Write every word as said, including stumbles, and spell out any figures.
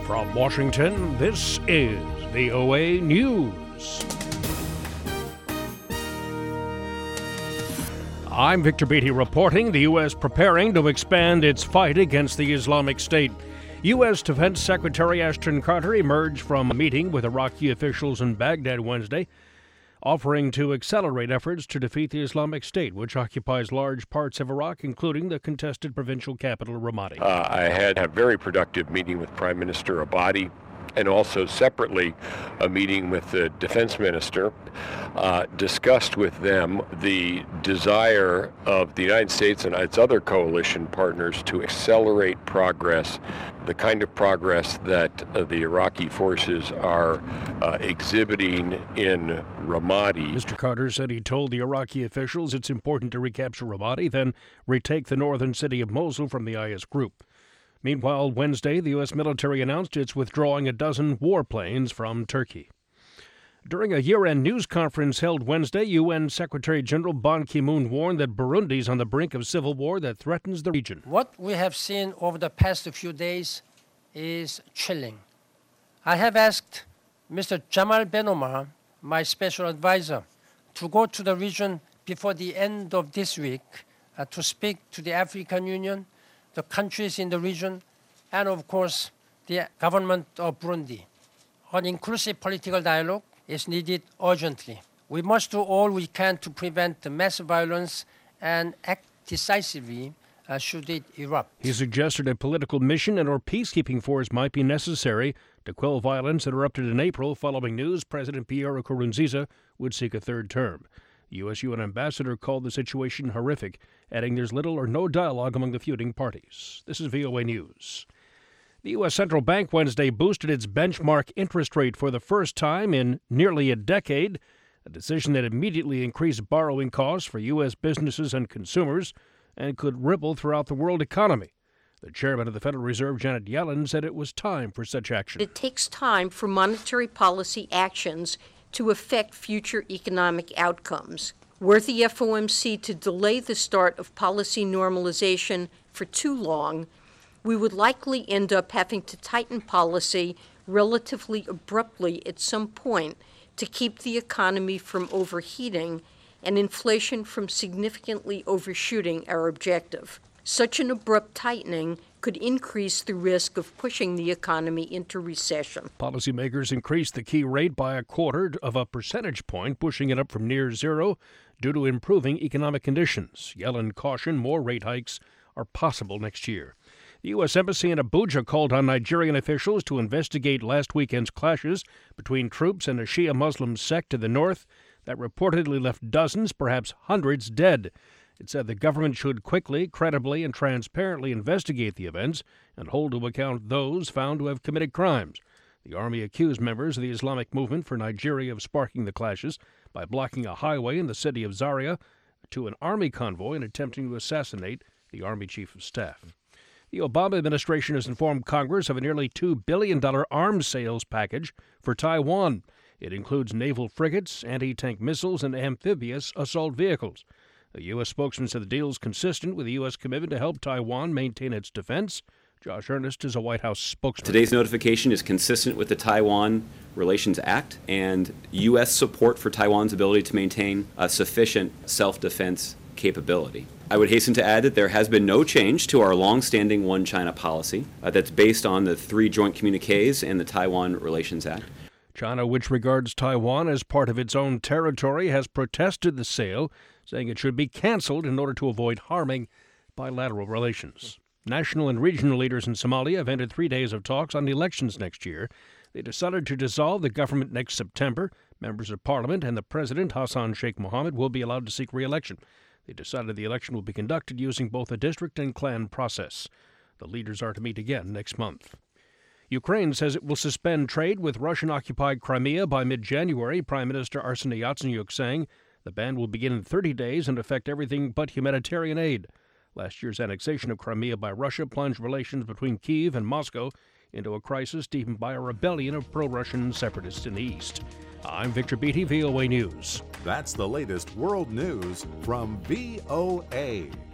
From Washington, this is V O A News. I'm Victor Beatty reporting the U S preparing to expand its fight against the Islamic State. U S. Defense Secretary Ashton Carter emerged from a meeting with Iraqi officials in Baghdad Wednesday, offering to accelerate efforts to defeat the Islamic State, which occupies large parts of Iraq, including the contested provincial capital, Ramadi. Uh, I had a very productive meeting with Prime Minister Abadi, and also separately a meeting with the defense minister, uh, discussed with them the desire of the United States and its other coalition partners to accelerate progress, the kind of progress that uh, the Iraqi forces are uh, exhibiting in Ramadi. Mister Carter said he told the Iraqi officials it's important to recapture Ramadi, then retake the northern city of Mosul from the I S group. Meanwhile, Wednesday, the U S military announced it's withdrawing a dozen warplanes from Turkey. During a year-end news conference held Wednesday, U N Secretary General Ban Ki-moon warned that Burundi is on the brink of civil war that threatens the region. What we have seen over the past few days is chilling. I have asked Mister Jamal Ben Omar, my special advisor, to go to the region before the end of this week uh, to speak to the African Union, the countries in the region, and of course, the government of Burundi. An inclusive political dialogue is needed urgently. We must do all we can to prevent the mass violence and act decisively uh, should it erupt. He suggested a political mission and or peacekeeping force might be necessary to quell violence that erupted in April following news President Pierre Nkurunziza would seek a third term. The U S U N ambassador called the situation horrific, adding there's little or no dialogue among the feuding parties. This is V O A News. The U S Central Bank Wednesday boosted its benchmark interest rate for the first time in nearly a decade, a decision that immediately increased borrowing costs for U S businesses and consumers and could ripple throughout the world economy. The chairman of the Federal Reserve, Janet Yellen, said it was time for such action. It takes time for monetary policy actions to affect future economic outcomes. Were the F O M C to delay the start of policy normalization for too long, we would likely end up having to tighten policy relatively abruptly at some point to keep the economy from overheating and inflation from significantly overshooting our objective. Such an abrupt tightening could increase the risk of pushing the economy into recession. Policymakers increased the key rate by a quarter of a percentage point, pushing it up from near zero due to improving economic conditions. Yellen cautioned more rate hikes are possible next year. The U S Embassy in Abuja called on Nigerian officials to investigate last weekend's clashes between troops and a Shia Muslim sect to the north that reportedly left dozens, perhaps hundreds, dead. It said the government should quickly, credibly, and transparently investigate the events and hold to account those found to have committed crimes. The army accused members of the Islamic Movement for Nigeria of sparking the clashes by blocking a highway in the city of Zaria to an army convoy and attempting to assassinate the Army Chief of Staff. The Obama administration has informed Congress of a nearly two billion dollars arms sales package for Taiwan. It includes naval frigates, anti-tank missiles, and amphibious assault vehicles. The U S spokesman said the deal is consistent with the U S commitment to help Taiwan maintain its defense. Josh Earnest is a White House spokesman. Today's notification is consistent with the Taiwan Relations Act and U S support for Taiwan's ability to maintain a sufficient self-defense capability. I would hasten to add that there has been no change to our long-standing One China policy uh, that's based on the three joint communiques and the Taiwan Relations Act. China, which regards Taiwan as part of its own territory, has protested the sale, saying it should be canceled in order to avoid harming bilateral relations. National and regional leaders in Somalia have ended three days of talks on elections next year. They decided to dissolve the government next September. Members of parliament and the president, Hassan Sheikh Mohammed, will be allowed to seek re-election. They decided the election will be conducted using both a district and clan process. The leaders are to meet again next month. Ukraine says it will suspend trade with Russian-occupied Crimea by mid-January. Prime Minister Arseniy Yatsenyuk saying the ban will begin in thirty days and affect everything but humanitarian aid. Last year's annexation of Crimea by Russia plunged relations between Kyiv and Moscow into a crisis deepened by a rebellion of pro-Russian separatists in the east. I'm Victor Beatty, V O A News. That's the latest world news from V O A.